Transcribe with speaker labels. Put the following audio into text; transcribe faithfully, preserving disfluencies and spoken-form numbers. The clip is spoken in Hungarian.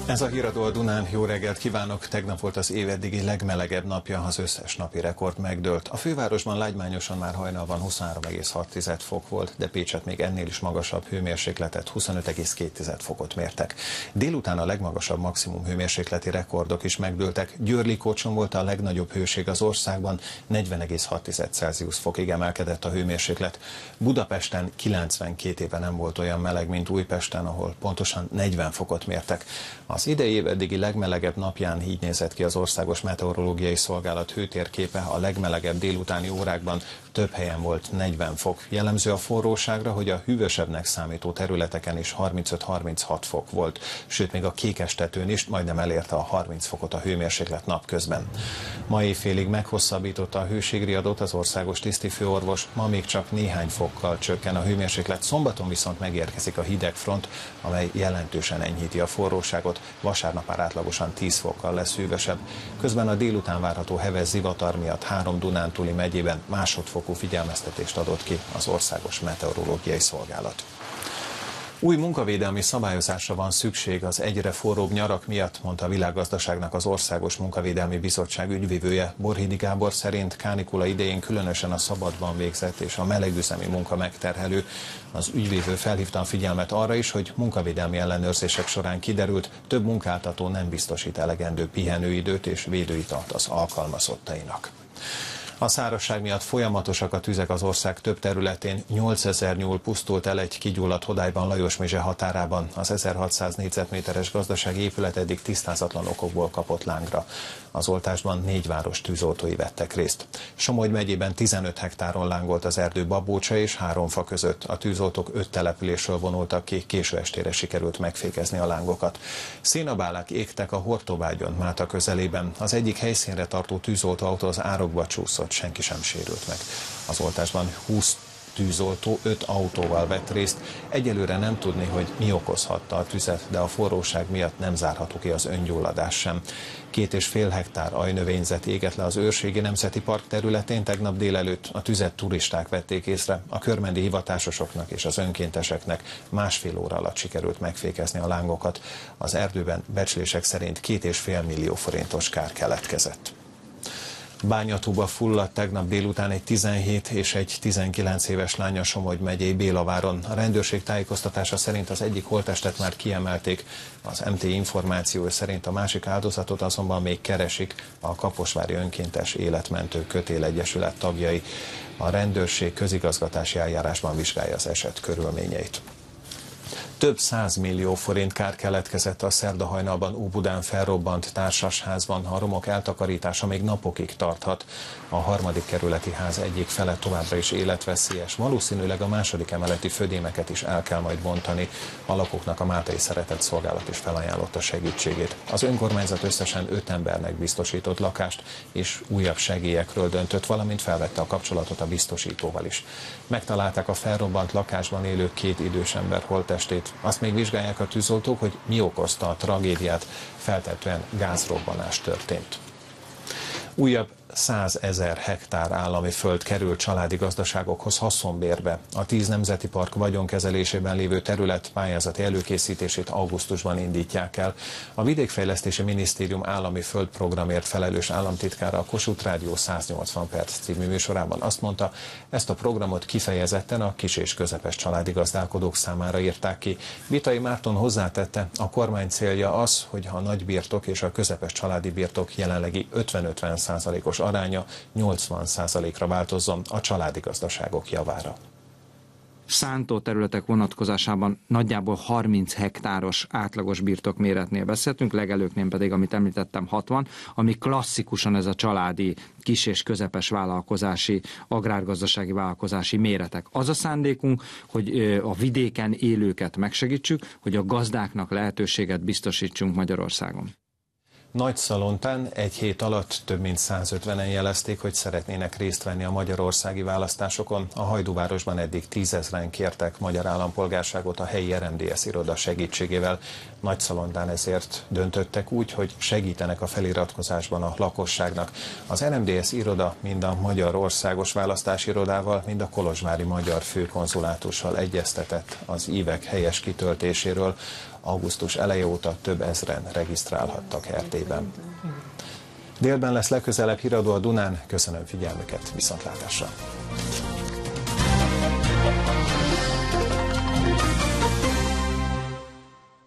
Speaker 1: Ez a Híradó a Dunán, jó reggelt kívánok! Tegnap volt az év eddigi legmelegebb napja, az összes napi rekord megdőlt. A fővárosban lágymányosan már hajnalban huszonhárom egész hat fok volt, de Pécset még ennél is magasabb hőmérsékletet, huszonöt egész két fokot mértek. Délután a legmagasabb maximum hőmérsékleti rekordok is megdőltek. Győr-Likócson volt a legnagyobb hőség az országban, negyven egész hat Celsius fokig emelkedett a hőmérséklet. Budapesten kilencvenkét éve nem volt olyan meleg, mint Újpesten, ahol pontosan negyven fokot mértek. Az idei év eddigi legmelegebb napján így nézett ki az Országos Meteorológiai Szolgálat hőtérképe, a legmelegebb délutáni órákban több helyen volt negyven fok. Jellemző a forróságra, hogy a hűvösebbnek számító területeken is harmincöt-harminchat fok volt, sőt még a Kékestetőn is majdnem elérte a harminc fokot a hőmérséklet napközben. Ma éjfélig meghosszabbította a hőségriadót az országos tisztifőorvos, ma még csak néhány fokkal csökken a hőmérséklet, szombaton viszont megérkezik a hidegfront, amely jelentősen enyhíti a forróságot, vasárnap már átlagosan tíz fokkal lesz hűvösebb. Közben a délután várható heves zivatar miatt három Dunántúli megyében másodfokú figyelmeztetést adott ki az Országos Meteorológiai Szolgálat. Új munkavédelmi szabályozásra van szükség az egyre forróbb nyarak miatt, mondta a Világgazdaságnak az Országos Munkavédelmi Bizottság ügyvivője. Borhidi Gábor szerint kánikula idején különösen a szabadban végzett és a melegüzemi munka megterhelő. Az ügyvivő felhívta a figyelmet arra is, hogy munkavédelmi ellenőrzések során kiderült, több munkáltató nem biztosít elegendő pihenőidőt és védőitalt az alkalmazottainak. A szárazság miatt folyamatosak a tüzek az ország több területén. nyolcezer nyúl pusztult el egy kigyulladt hodályban Lajosmezse határában. Az ezerhatszáz négyzetméteres gazdasági épület eddig tisztázatlan okokból kapott lángra. Az oltásban négy város tűzoltói vettek részt. Somogy megyében tizenöt hektáron lángolt az erdő Babócsa és Háromfa között. A tűzoltók öt településről vonultak ki, késő estére sikerült megfékezni a lángokat. Szénabálák égtek a Hortobágyon, Máta közelében. Az egyik helyszínre tartó tűzoltóautó az árokba csúszott. Senki sem sérült meg. Az oltásban húsz tűzoltó öt autóval vett részt. Egyelőre nem tudni, hogy mi okozhatta a tüzet, de a forróság miatt nem zárható ki az öngyulladás sem. Két és fél hektár ajnövényzet égett le az Őrségi Nemzeti Park területén tegnap délelőtt. A tüzet turisták vették észre. A körmendi hivatásosoknak és az önkénteseknek másfél óra alatt sikerült megfékezni a lángokat. Az erdőben becslések szerint két és fél millió forintos kár keletkezett. Bányatúba fulladt tegnap délután egy tizenhét és egy tizenkilenc éves lány a Somogy megyei Bélaváron. A rendőrség tájékoztatása szerint az egyik holttestet már kiemelték, az em té információ szerint a másik áldozatot azonban még keresik a Kaposvári Önkéntes Életmentő Kötélegyesület tagjai. A rendőrség közigazgatási eljárásban vizsgálja az eset körülményeit. Több százmillió forint kár keletkezett a szerdahajnalban Óbudán felrobbant társasházban. A romok eltakarítása még napokig tarthat. A harmadik kerületi ház egyik fele továbbra is életveszélyes. Valószínűleg a második emeleti födémeket is el kell majd bontani. A lakóknak a Máltai Szeretett Szolgálat is felajánlotta segítségét. Az önkormányzat összesen öt embernek biztosított lakást és újabb segélyekről döntött, valamint felvette a kapcsolatot a biztosítóval is. Megtalálták a felrobbant lakásban élő két idős ember holttestét. Azt még vizsgálják a tűzoltók, hogy mi okozta a tragédiát, feltetően gázrobbanás történt. Újabb százezer hektár állami föld kerül családi gazdaságokhoz haszonbérbe. A tíz nemzeti park vagyonkezelésében lévő terület pályázati előkészítését augusztusban indítják el. A Vidékfejlesztési Minisztérium állami földprogramért felelős államtitkára a Kossuth Rádió száznyolcvan perc című műsorában azt mondta, ezt a programot kifejezetten a kis és közepes családi gazdálkodók számára írták ki. Vitai Márton hozzátette, a kormány célja az, hogy a nagy birtok és a közepes családi birtok jelenlegi ötven-ötven százalékos aránya nyolcvan százalékra változzon a családi gazdaságok javára.
Speaker 2: Szántó területek vonatkozásában nagyjából harminc hektáros átlagos birtokméretnél beszéltünk, legelőknél pedig, amit említettem, hatvan, ami klasszikusan ez a családi, kis és közepes vállalkozási, agrárgazdasági vállalkozási méretek. Az a szándékunk, hogy a vidéken élőket megsegítsük, hogy a gazdáknak lehetőséget biztosítsunk Magyarországon.
Speaker 1: Nagyszalontán egy hét alatt több mint százötvenen jelezték, hogy szeretnének részt venni a magyarországi választásokon. A Hajdúvárosban eddig tízezren kértek magyar állampolgárságot a helyi er em dé es iroda segítségével. Nagyszalontán ezért döntöttek úgy, hogy segítenek a feliratkozásban a lakosságnak. Az er em dé es iroda mind a Magyar Országos Választási Irodával, mind a kolozsvári magyar főkonzulátussal egyeztetett az ívek helyes kitöltéséről. Augusztus eleje óta több ezren regisztrálhattak Erdélyben. Délben lesz legközelebb híradó a Dunán. Köszönöm figyelmüket, viszontlátásra!